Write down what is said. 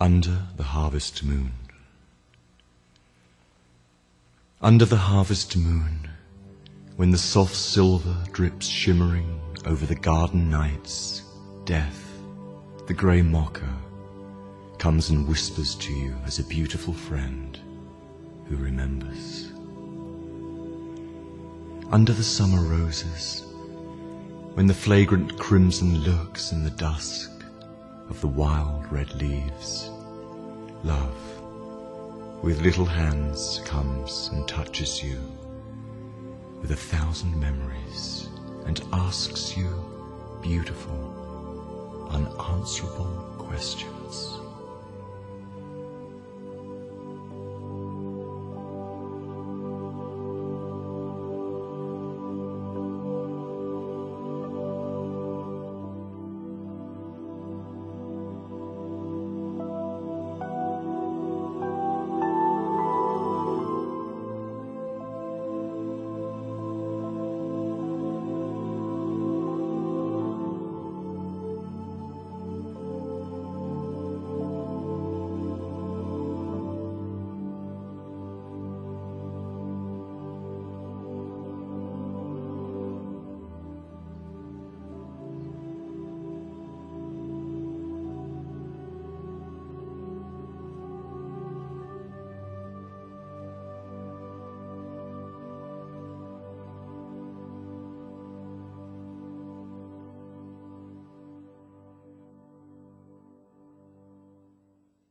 Under the harvest moon. Under the harvest moon, when the soft silver drips shimmering over the garden nights, Death, the grey mocker, comes and whispers to you as a beautiful friend who remembers. Under the summer roses, when the flagrant crimson lurks in the dusk of the wild red leaves, Love, with little hands, comes and touches you with 1,000 memories and asks you beautiful, unanswerable questions.